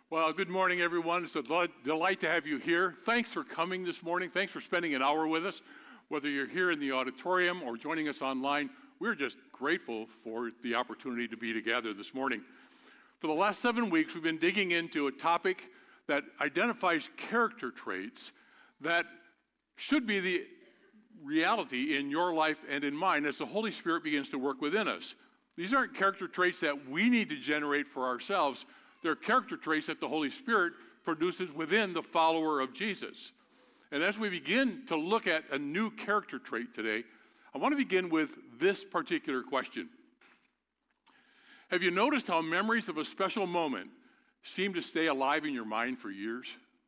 Well, good morning, everyone. It's a delight to have you here. Thanks for coming this morning. Thanks for spending an hour with us. Whether you're here in the auditorium or joining us online, we're just grateful for the opportunity to be together this morning. For the last 7 weeks, we've been digging into a topic that identifies character traits that should be the reality in your life and in mine as the Holy Spirit begins to work within us. These aren't character traits that we need to generate for ourselves. They're character traits that the Holy Spirit produces within the follower of Jesus. And as we begin to look at a new character trait today, I want to begin with this particular question. Have you noticed how memories of a special moment seem to stay alive in your mind for years?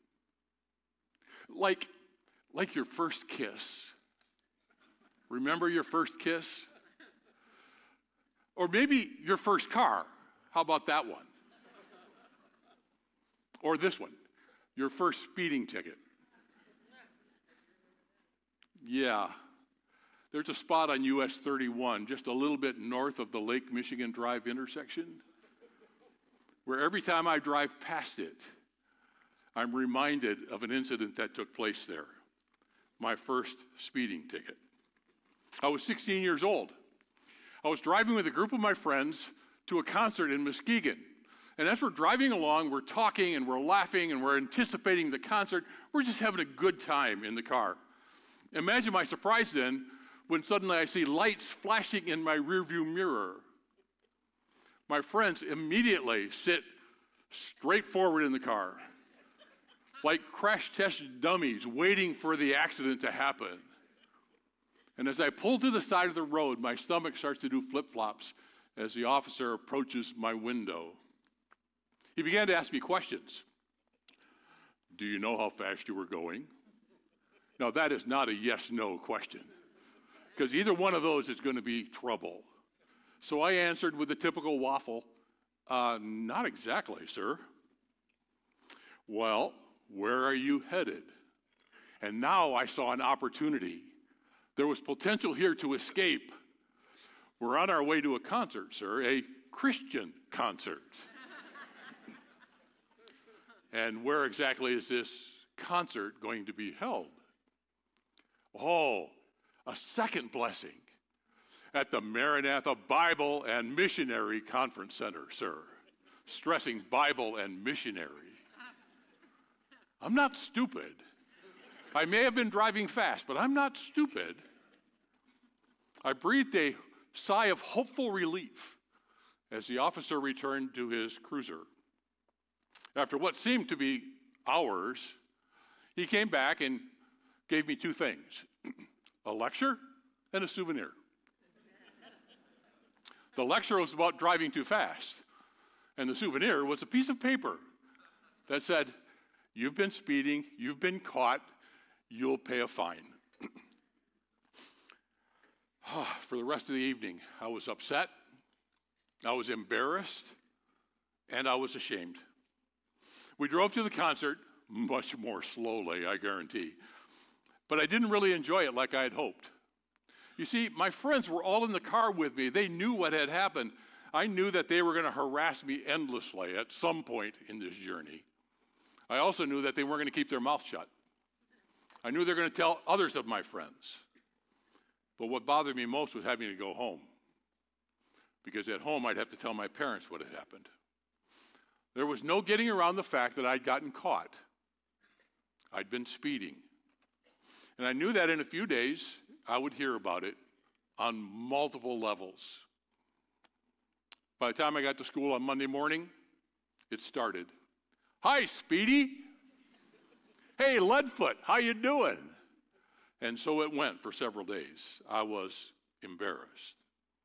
Like your first kiss. Remember your first kiss? Or maybe your first car. How about that one? Or this one, your first speeding ticket. Yeah, there's a spot on US 31, just a little bit north of the Lake Michigan Drive intersection, where every time I drive past it, I'm reminded of an incident that took place there, my first speeding ticket. I was 16 years old. I was driving with a group of my friends to a concert in Muskegon. And as we're driving along, we're talking and we're laughing and we're anticipating the concert. We're just having a good time in the car. Imagine my surprise then when suddenly I see lights flashing in my rearview mirror. My friends immediately sit straight forward in the car, like crash test dummies waiting for the accident to happen. And as I pull to the side of the road, my stomach starts to do flip-flops as the officer approaches my window. He began to ask me questions. Do you know how fast you were going? Now, that is not a yes-no question, because either one of those is going to be trouble. So I answered with the typical waffle, not exactly, sir. Well, where are you headed? And now I saw an opportunity. There was potential here to escape. We're on our way to a concert, sir, a Christian concert. And where exactly is this concert going to be held? Oh, a second blessing at the Maranatha Bible and Missionary Conference Center, sir. Stressing Bible and missionary. I'm not stupid. I may have been driving fast, but I'm not stupid. I breathed a sigh of hopeful relief as the officer returned to his cruiser. After what seemed to be hours, he came back and gave me two things, a lecture and a souvenir. The lecture was about driving too fast, and the souvenir was a piece of paper that said, you've been speeding, you've been caught, you'll pay a fine. For the rest of the evening, I was upset, I was embarrassed, and I was ashamed. We drove to the concert, much more slowly, I guarantee. But I didn't really enjoy it like I had hoped. You see, my friends were all in the car with me. They knew what had happened. I knew that they were going to harass me endlessly at some point in this journey. I also knew that they weren't going to keep their mouth shut. I knew they were going to tell others of my friends. But what bothered me most was having to go home. Because at home, I'd have to tell my parents what had happened. There was no getting around the fact that I'd gotten caught. I'd been speeding. And I knew that in a few days, I would hear about it on multiple levels. By the time I got to school on Monday morning, it started. Hi, Speedy. Hey, Leadfoot, how you doing? And so it went for several days. I was embarrassed.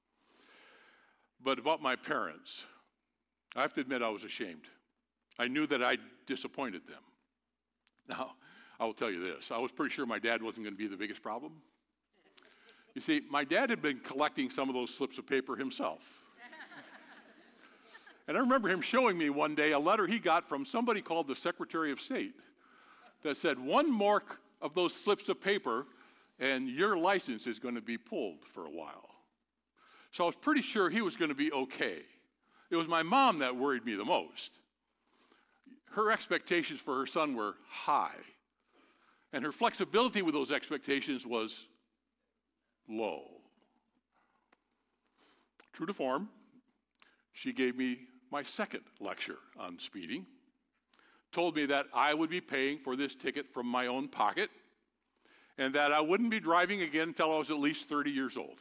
But about my parents, I have to admit I was ashamed. I knew that I disappointed them. Now, I will tell you this. I was pretty sure my dad wasn't going to be the biggest problem. You see, my dad had been collecting some of those slips of paper himself. And I remember him showing me one day a letter he got from somebody called the Secretary of State that said, one more of those slips of paper and your license is going to be pulled for a while. So I was pretty sure he was going to be okay. It was my mom that worried me the most. her expectations for her son were high, and her flexibility with those expectations was low. True to form, she gave me my second lecture on speeding, told me that I would be paying for this ticket from my own pocket, and that I wouldn't be driving again until I was at least 30 years old.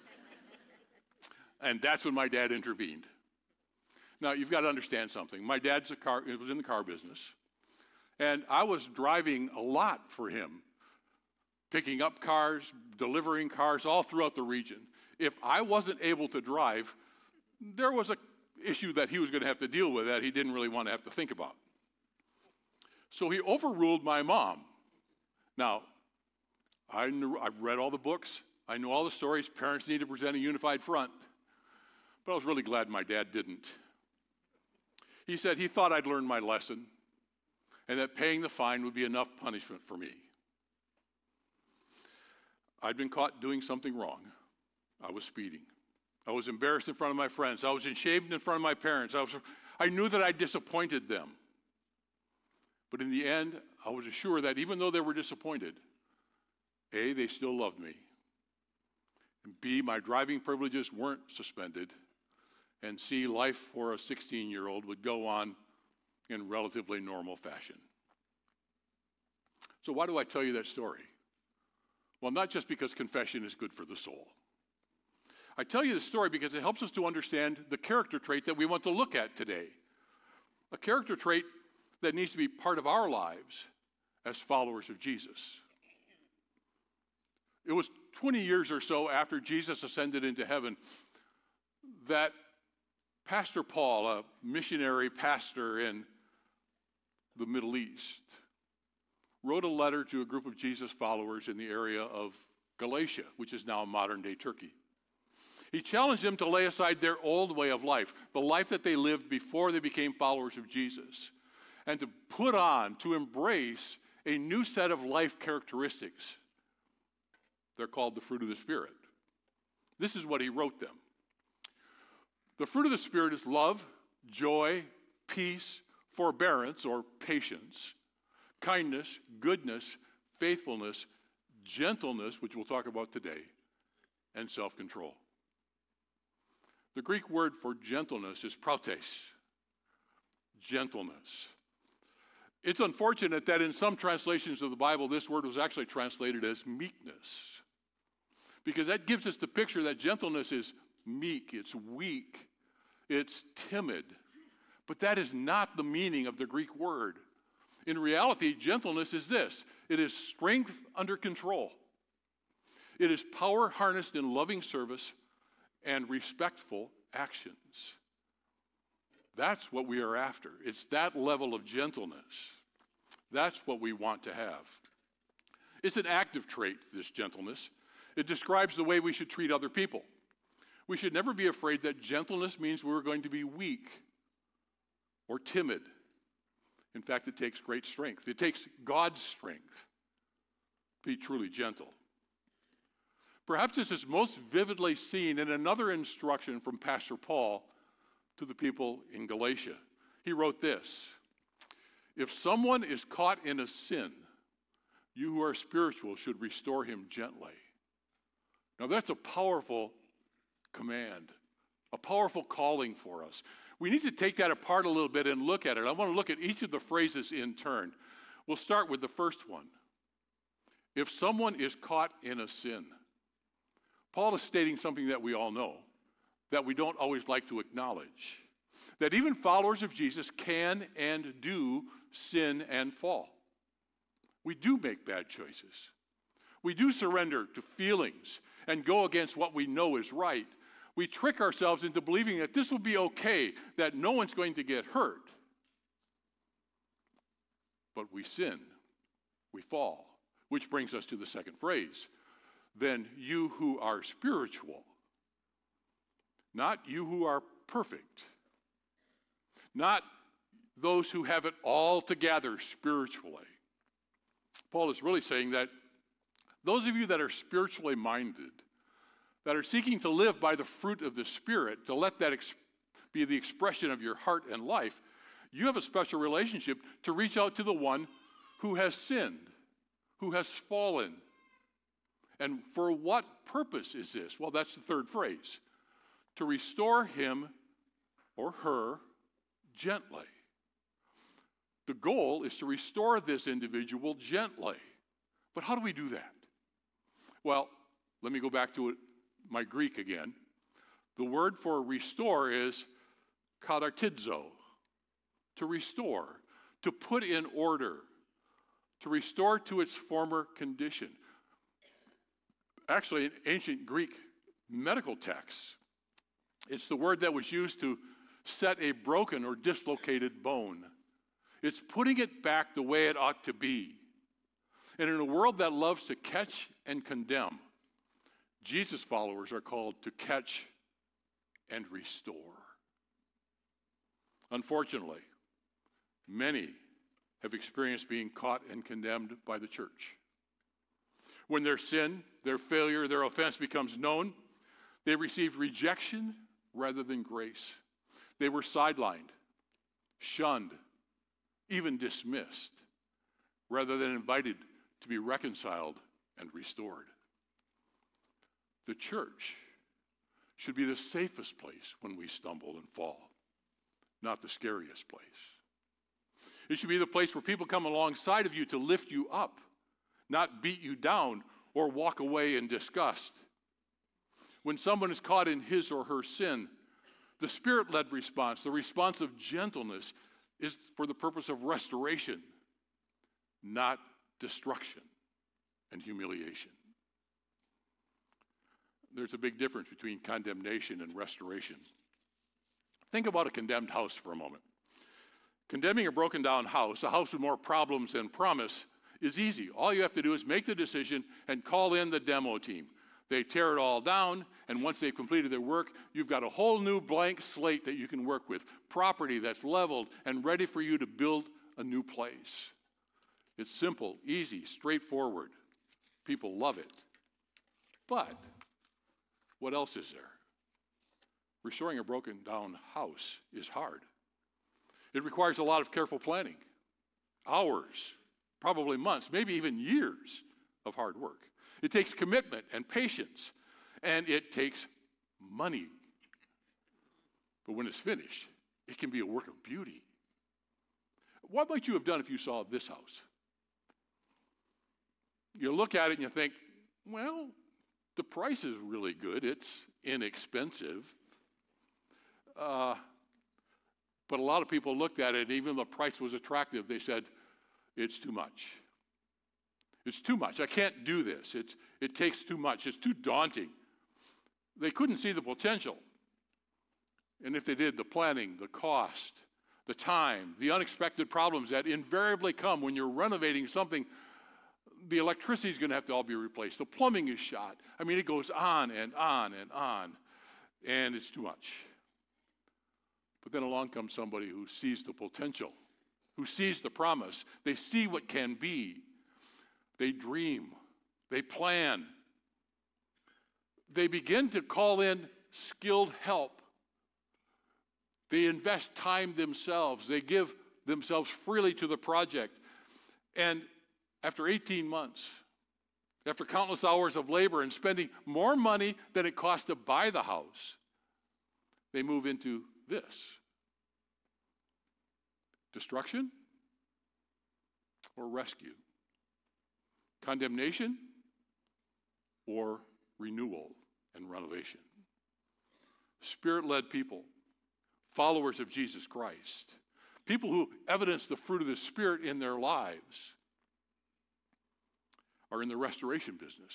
And that's when my dad intervened. Now, you've got to understand something. My dad's was in the car business, and I was driving a lot for him, picking up cars, delivering cars all throughout the region. If I wasn't able to drive, there was an issue that he was going to have to deal with that he didn't really want to have to think about. So he overruled my mom. Now, I've read all the books. I know all the stories. Parents need to present a unified front. But I was really glad my dad didn't. He said he thought I'd learned my lesson and that paying the fine would be enough punishment for me. I'd been caught doing something wrong. I was speeding. I was embarrassed in front of my friends. I was ashamed in front of my parents. I knew that I disappointed them. But in the end, I was assured that even though they were disappointed, A, they still loved me, and B, my driving privileges weren't suspended, and C, life for a 16-year-old would go on in relatively normal fashion. So why do I tell you that story? Well, not just because confession is good for the soul. I tell you the story because it helps us to understand the character trait that we want to look at today. A character trait that needs to be part of our lives as followers of Jesus. It was 20 years or so after Jesus ascended into heaven that Pastor Paul, a missionary pastor in the Middle East, wrote a letter to a group of Jesus followers in the area of Galatia, which is now modern-day Turkey. He challenged them to lay aside their old way of life, the life that they lived before they became followers of Jesus, and to put on, to embrace a new set of life characteristics. They're called the fruit of the Spirit. This is what he wrote them. The fruit of the Spirit is love, joy, peace, forbearance or patience, kindness, goodness, faithfulness, gentleness, which we'll talk about today, and self-control. The Greek word for gentleness is prautes, gentleness. It's unfortunate that in some translations of the Bible, this word was actually translated as meekness, because that gives us the picture that gentleness is meek, it's weak, it's timid. But that is not the meaning of the Greek word. In reality, gentleness is this. It is strength under control. It is power harnessed in loving service and respectful actions. That's what we are after. It's that level of gentleness. That's what we want to have. It's an active trait, this gentleness. It describes the way we should treat other people. We should never be afraid that gentleness means we're going to be weak or timid. In fact, it takes great strength. It takes God's strength to be truly gentle. Perhaps this is most vividly seen in another instruction from Pastor Paul to the people in Galatia. He wrote this: if someone is caught in a sin, you who are spiritual should restore him gently. Now that's a powerful command, a powerful calling for us. We need to take that apart a little bit and look at it. I want to look at each of the phrases in turn. We'll start with the first one. If someone is caught in a sin, Paul is stating something that we all know, that we don't always like to acknowledge, that even followers of Jesus can and do sin and fall. We do make bad choices. We do surrender to feelings and go against what we know is right. We trick ourselves into believing that this will be okay, that no one's going to get hurt. But we sin, we fall, which brings us to the second phrase. Then you who are spiritual, not you who are perfect, not those who have it all together spiritually. Paul is really saying that those of you that are spiritually minded, that are seeking to live by the fruit of the Spirit, to let that be the expression of your heart and life, You have a special relationship to reach out to the one who has sinned, who has fallen. And for what purpose is this? Well, that's the third phrase. To restore him or her gently. The goal is to restore this individual gently. But how do we do that? Well, let me go back to my Greek again. The word for restore is katartizo, to restore, to put in order, to restore to its former condition. Actually, in ancient Greek medical texts, it's the word that was used to set a broken or dislocated bone. It's putting it back the way it ought to be. And in a world that loves to catch and condemn, Jesus' followers are called to catch and restore. Unfortunately, many have experienced being caught and condemned by the church. When their sin, their failure, their offense becomes known, they receive rejection rather than grace. They were sidelined, shunned, even dismissed, rather than invited to be reconciled and restored. The church should be the safest place when we stumble and fall, not the scariest place. It should be the place where people come alongside of you to lift you up, not beat you down or walk away in disgust. When someone is caught in his or her sin, the Spirit-led response, the response of gentleness, is for the purpose of restoration, not destruction and humiliation. There's a big difference between condemnation and restoration. Think about a condemned house for a moment. Condemning a broken down house, a house with more problems than promise, is easy. All you have to do is make the decision and call in the demo team. They tear it all down, and once they've completed their work, you've got a whole new blank slate that you can work with, property that's leveled and ready for you to build a new place. It's simple, easy, straightforward. People love it. But what else is there? Restoring a broken down house is hard. It requires a lot of careful planning, hours, probably months, maybe even years of hard work. It takes commitment and patience, and it takes money. But when it's finished, it can be a work of beauty. What might you have done if you saw this house? You look at it and you think, well, the price is really good. It's inexpensive. But a lot of people looked at it, and even though the price was attractive, they said, it's too much. It's too much. I can't do this. It takes too much. It's too daunting. They couldn't see the potential. And if they did, the planning, the cost, the time, the unexpected problems that invariably come when you're renovating something, the electricity is going to have to all be replaced. The plumbing is shot. I mean, it goes on and on and on, and it's too much. But then along comes somebody who sees the potential, who sees the promise. They see what can be. They dream. They plan. They begin to call in skilled help. They invest time themselves. They give themselves freely to the project. And after 18 months, after countless hours of labor and spending more money than it cost to buy the house, they move into this. Destruction or rescue? Condemnation or renewal and renovation? Spirit-led people, followers of Jesus Christ, people who evidence the fruit of the Spirit in their lives, are in the restoration business.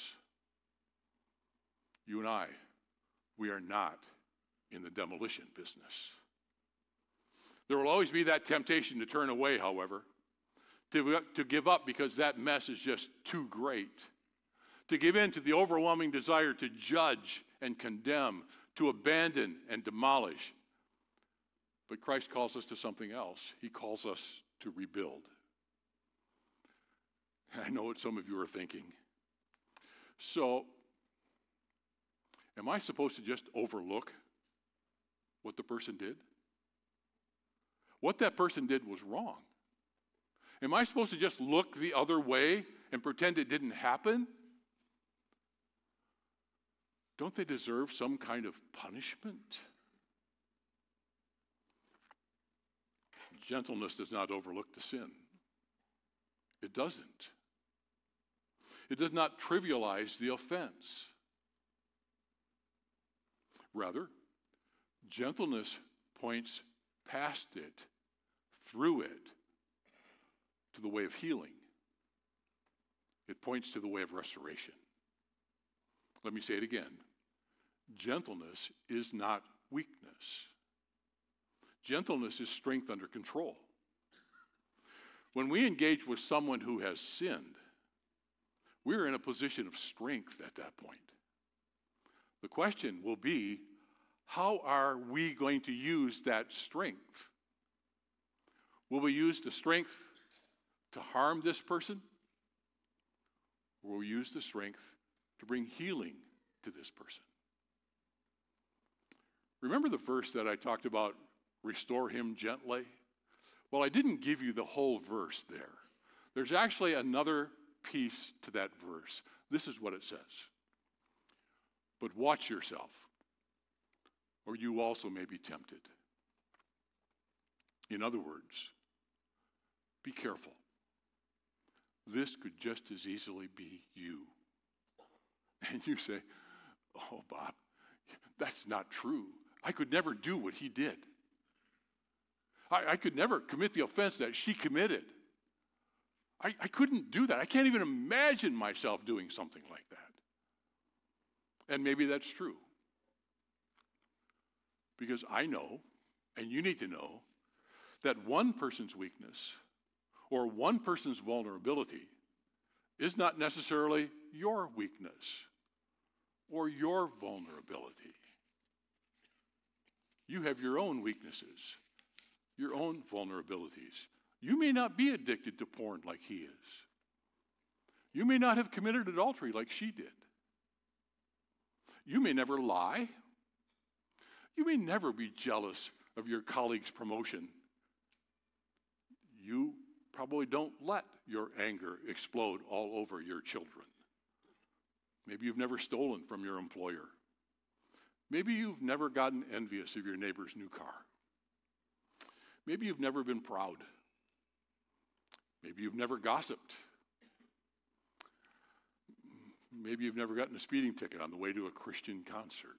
You and I, we are not in the demolition business. There will always be that temptation to turn away, however, to give up because that mess is just too great, to give in to the overwhelming desire to judge and condemn, to abandon and demolish. But Christ calls us to something else. He calls us to rebuild. I know what some of you are thinking. So, am I supposed to just overlook what the person did? what that person did was wrong. Am I supposed to just look the other way and pretend it didn't happen? Don't they deserve some kind of punishment? Gentleness does not overlook the sin. It doesn't. It does not trivialize the offense. Rather, gentleness points past it, through it, to the way of healing. It points to the way of restoration. Let me say it again. Gentleness is not weakness. Gentleness is strength under control. When we engage with someone who has sinned, we're in a position of strength at that point. The question will be, how are we going to use that strength? Will we use the strength to harm this person? Or will we use the strength to bring healing to this person? Remember the verse that I talked about, restore him gently? Well, I didn't give you the whole verse there. There's actually another piece to that verse. This is what it says. But watch yourself, or you also may be tempted. In other words, be careful. This could just as easily be you. And you say, oh, Bob, that's not true. I could never do what he did. I could never commit the offense that she committed. I couldn't do that. I can't even imagine myself doing something like that. And maybe that's true. Because I know, and you need to know, that one person's weakness or one person's vulnerability is not necessarily your weakness or your vulnerability. You have your own weaknesses, your own vulnerabilities. You may not be addicted to porn like he is. You may not have committed adultery like she did. You may never lie. You may never be jealous of your colleague's promotion. You probably don't let your anger explode all over your children. Maybe you've never stolen from your employer. Maybe you've never gotten envious of your neighbor's new car. Maybe you've never been proud. Maybe you've never gossiped. Maybe you've never gotten a speeding ticket on the way to a Christian concert.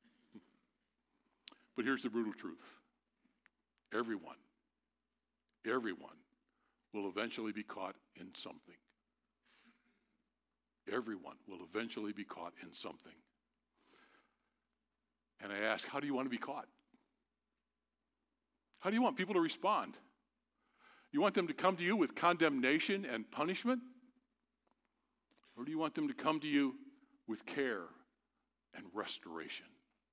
But here's the brutal truth. Everyone will eventually be caught in something. Everyone will eventually be caught in something. And I ask, how do you want to be caught? How do you want people to respond? You want them to come to you with condemnation and punishment? Or do you want them to come to you with care and restoration?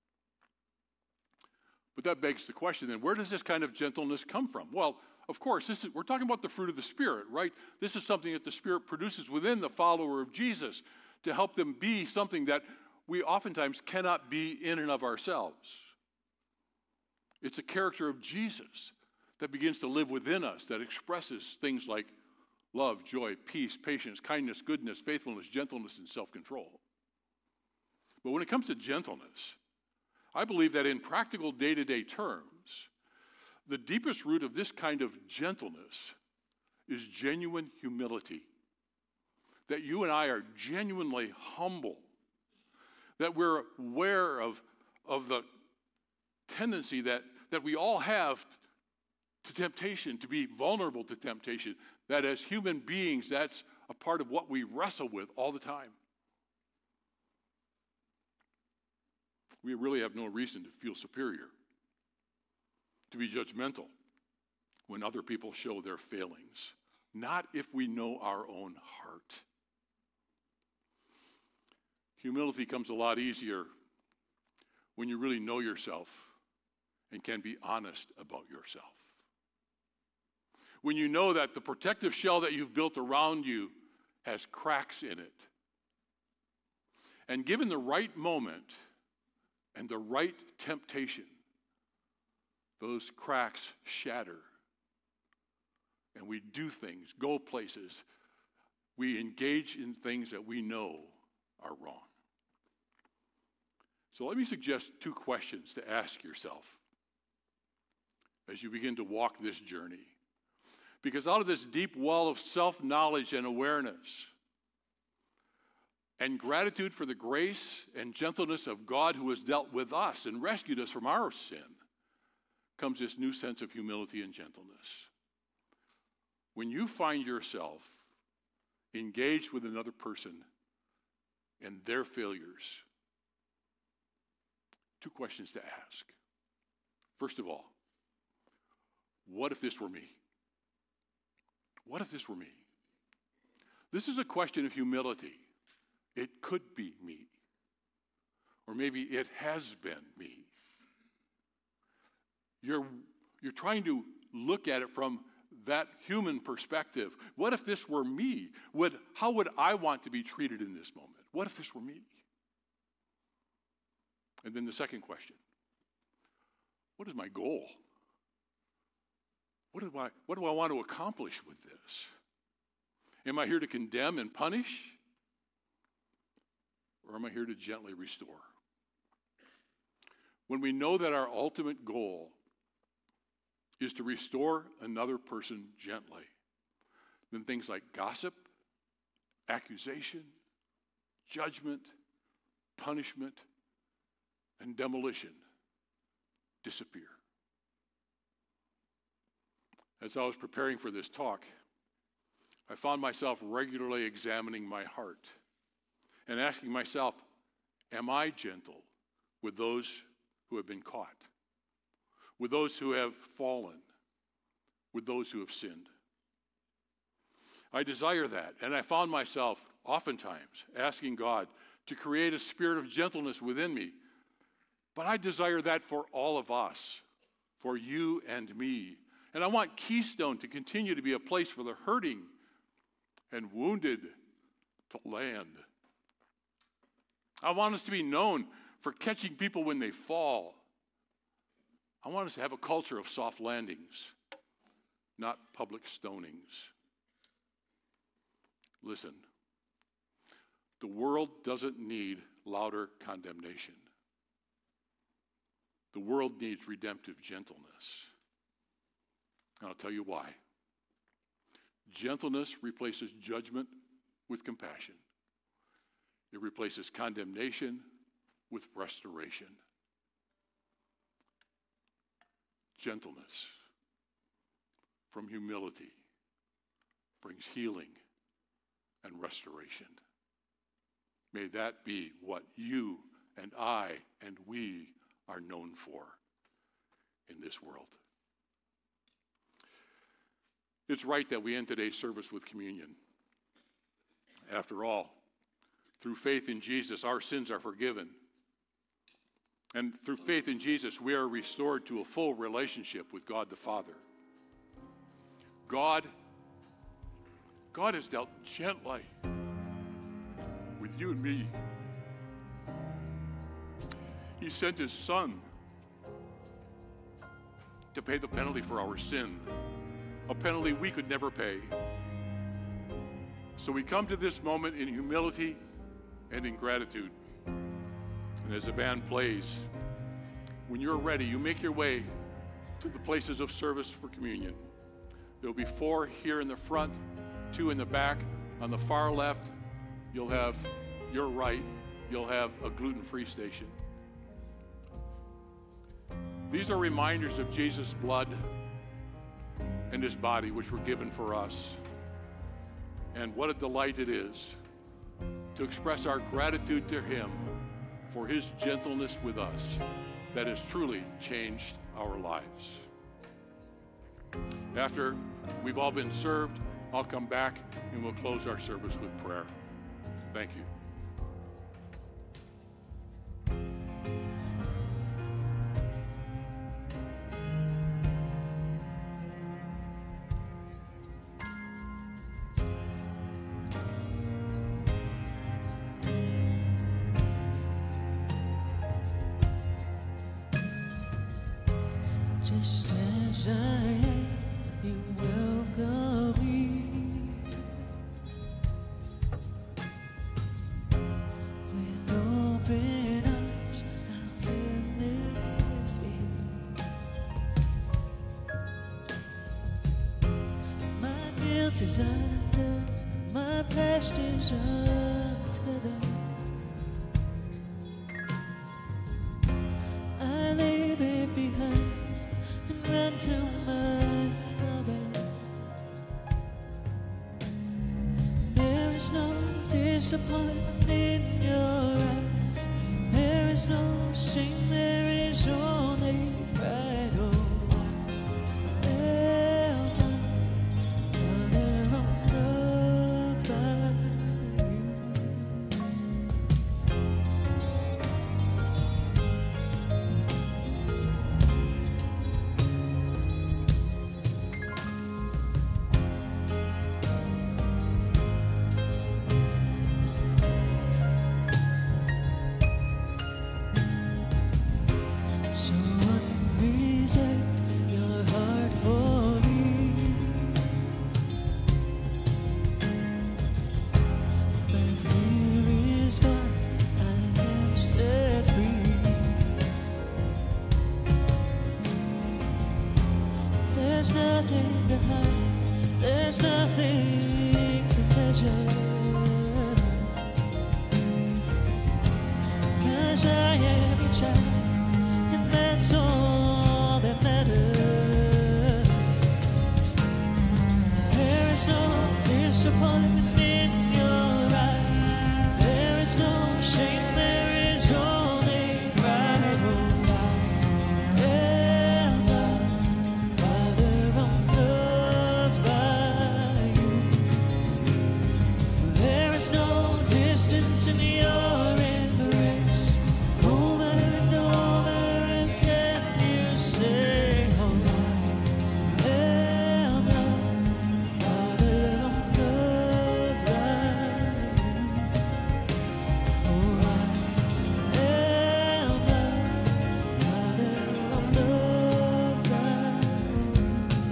But that begs the question then, where does this kind of gentleness come from? Well, of course, we're talking about the fruit of the Spirit, right? This is something that the Spirit produces within the follower of Jesus to help them be something that we oftentimes cannot be in and of ourselves. It's a character of Jesus that begins to live within us, that expresses things like love, joy, peace, patience, kindness, goodness, faithfulness, gentleness, and self-control. But when it comes to gentleness, I believe that in practical day-to-day terms, the deepest root of this kind of gentleness is genuine humility. That you and I are genuinely humble. That we're aware of the tendency that we all have to temptation, to be vulnerable to temptation. That as human beings, that's a part of what we wrestle with all the time. We really have no reason to feel superior, to be judgmental when other people show their failings. Not if we know our own heart. Humility comes a lot easier when you really know yourself and can be honest about yourself. When you know that the protective shell that you've built around you has cracks in it. And given the right moment and the right temptation, those cracks shatter we do things, go places, we engage in things that we know are wrong. So let me suggest 2 questions to ask yourself as you begin to walk this journey. Because out of this deep well of self-knowledge and awareness and gratitude for the grace and gentleness of God who has dealt with us and rescued us from our sin, comes this new sense of humility and gentleness. When you find yourself engaged with another person and their failures, 2 questions to ask. First of all, what if this were me? What if this were me? This is a question of humility. It could be me. Or maybe it has been me. You're trying to look at it from that human perspective. What if this were me? How would I want to be treated in this moment? What if this were me? And then the second question, what is my goal? What do I want to accomplish with this? Am I here to condemn and punish? Or am I here to gently restore? When we know that our ultimate goal is to restore another person gently, then things like gossip, accusation, judgment, punishment, and demolition disappear. As I was preparing for this talk, I found myself regularly examining my heart and asking myself, am I gentle with those who have been caught, with those who have fallen, with those who have sinned? I desire that, and I found myself oftentimes asking God to create a spirit of gentleness within me. But I desire that for all of us, for you and me. And I want Keystone to continue to be a place for the hurting and wounded to land. I want us to be known for catching people when they fall. I want us to have a culture of soft landings, not public stonings. Listen, the world doesn't need louder condemnation. The world needs redemptive gentleness. And I'll tell you why. Gentleness replaces judgment with compassion. It replaces condemnation with restoration. Gentleness from humility brings healing and restoration. May that be what you and I and we are known for in this world. It's right that we end today's service with communion. After all, through faith in Jesus, our sins are forgiven. And through faith in Jesus, we are restored to a full relationship with God the Father. God has dealt gently with you and me. He sent his Son to pay the penalty for our sin, a penalty we could never pay. So we come to this moment in humility and in gratitude. And as the band plays, when you're ready, you make your way to the places of service for communion. There'll be 4 here in the front, 2 in the back. On the far left, you'll have your right, you'll have a gluten-free station. These are reminders of Jesus' blood and his body, which were given for us. And what a delight it is to express our gratitude to him for his gentleness with us that has truly changed our lives. After we've all been served, I'll come back and we'll close our service with prayer. Thank you. Just as I am, you welcome. guilt is undone, my past is undone. I leave it behind and run to my Father. There is no disappointment in your eyes. There is no shame, there is only pride. Oh, so unreserved your heart for me. My fear is gone, I am set free. There's nothing to hide, there's nothing to measure. 'Cause I am your child, and that's all that matters. There is no disappointment in your eyes. There is no shame, there is only pride. Oh, I am loved, Father, I'm loved by you. There is no distance in your embrace. Over and over again you say, oh, I am loved, Father, I'm loved by you. Oh, I am loved, Father, I'm loved by you.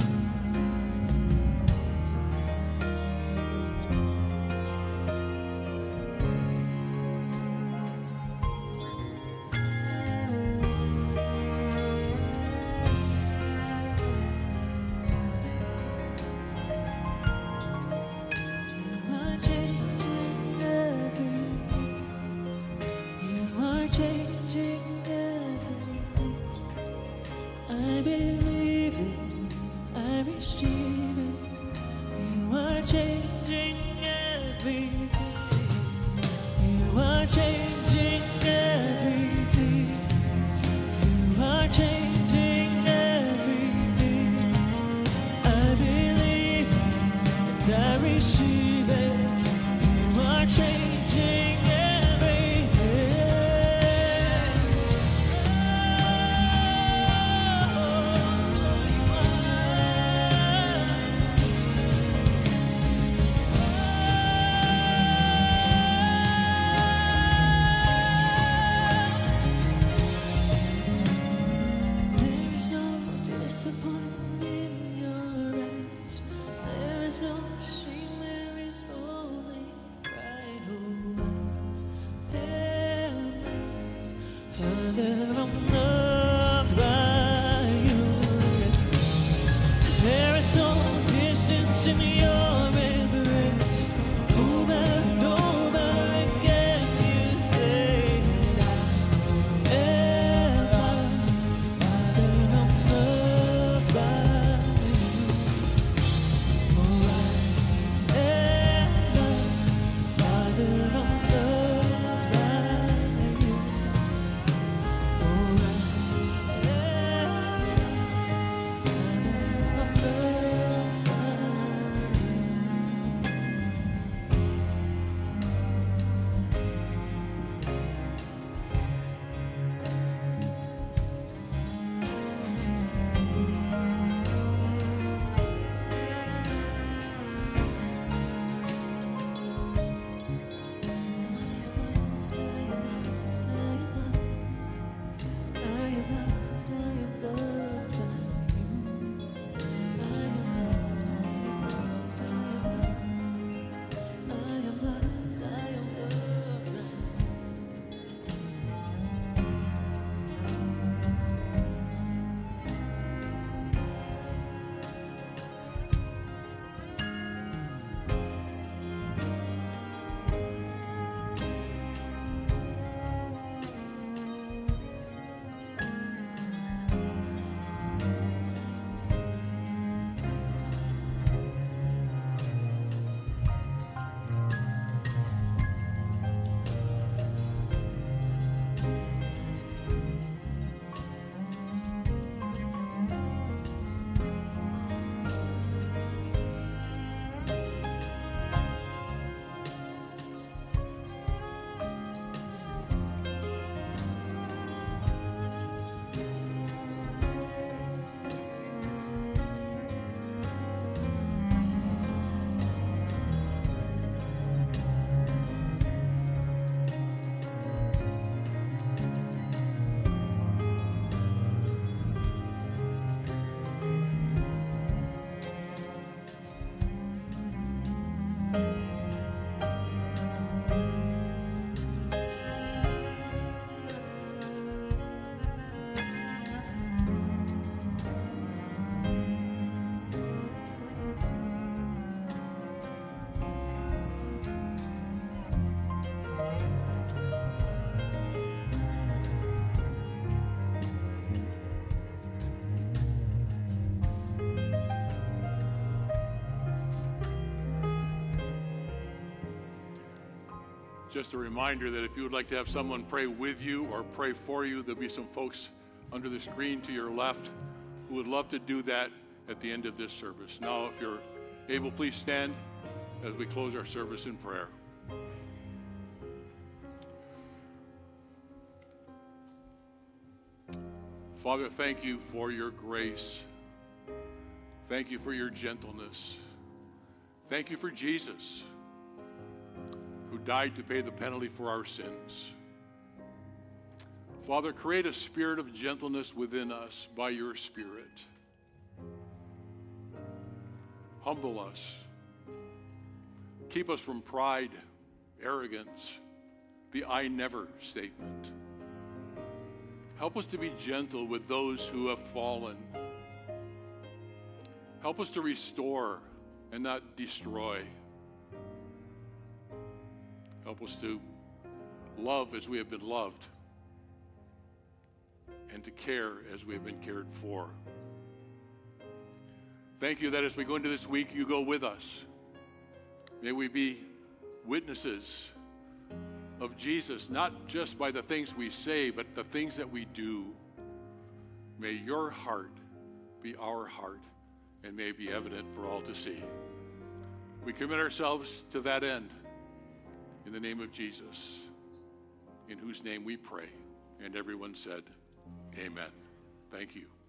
You are changing everything. You are changing everything. I believe it, I receive it. You are changing everything. You are changing everything. You are changing everything. I believe it and I receive it. You are changing everything. There is no disappointment in your eyes. There is no shame, there is only pride. Oh, I am loved, Father, I'm loved by you. There is no distance in your embrace. Over and over again you say that I am loved, Father, I'm loved by you. Oh, I am loved, Father, I'm loved by you. Oh, I am loved, Father, I'm loved by you. Just a reminder that if you would like to have someone pray with you or pray for you, there'll be some folks under the screen to your left who would love to do that at the end of this service. Now, if you're able, please stand as we close our service in prayer. Father, thank you for your grace. Thank you for your gentleness. Thank you for Jesus, who died to pay the penalty for our sins. Father, create a spirit of gentleness within us by your Spirit. Humble us. Keep us from pride, arrogance, the I never statement. Help us to be gentle with those who have fallen. Help us to restore and not destroy. Help us to love as we have been loved and to care as we have been cared for. Thank you that as we go into this week, you go with us. May we be witnesses of Jesus, not just by the things we say, but the things that we do. May your heart be our heart and may it be evident for all to see. We commit ourselves to that end. In the name of Jesus, in whose name we pray. And everyone said, amen. Thank you.